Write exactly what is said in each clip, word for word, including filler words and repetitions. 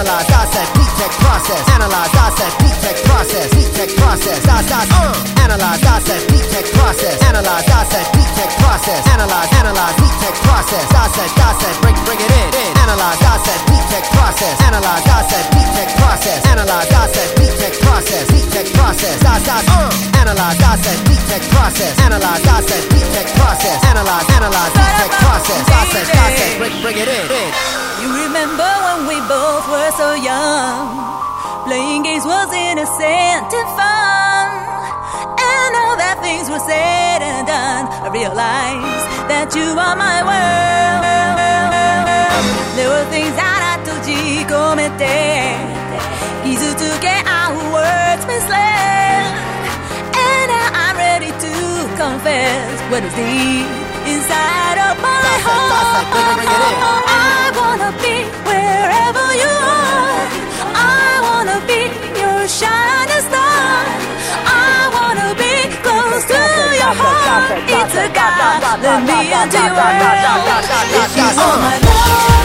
analyze, dissect, detect, process. Analyze, dissect, detect, process. Detect, process. Dissect, uh. Analyze, dissect, detect, process. Analyze, dissect, detect, process. Analyze, analyze, detect, process. Dissect, dissect, bring, bring it in. in. Analyze, dissect, detect, process. Analyze, dissect, detect, process. Analyze, dissect, detect, process. Detect, process. Dissect, uh. Analyze, dissect, detect, process. Analyze, dissect, detect, process. Analyze, analyze, detect, process. Dissect, dissect, bring, bring it in. in. You remember when we both were so young, playing games was innocent and fun. And now that things were said and done, I realize that you are my world. There were things that I told you, komete, kizutuke our words misled. And now I'm ready to confess what is deep inside of my heart. I wanna be wherever you are. I wanna be your shining star. I wanna be close to your heart. It's a God, let me into your world. If you are my love,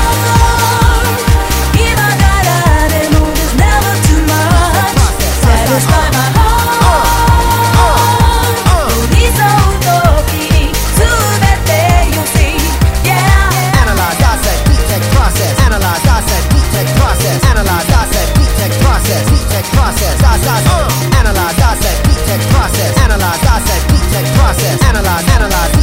Imagara demo, there's never too much. Satisfy my heart. Analyze, dissect, detect, process. Analyze, dissect, detect, process. Detect, process. Dissect, uh. Analyze, dissect, detect, process. Analyze, dissect, detect, process. Analyze, analyze.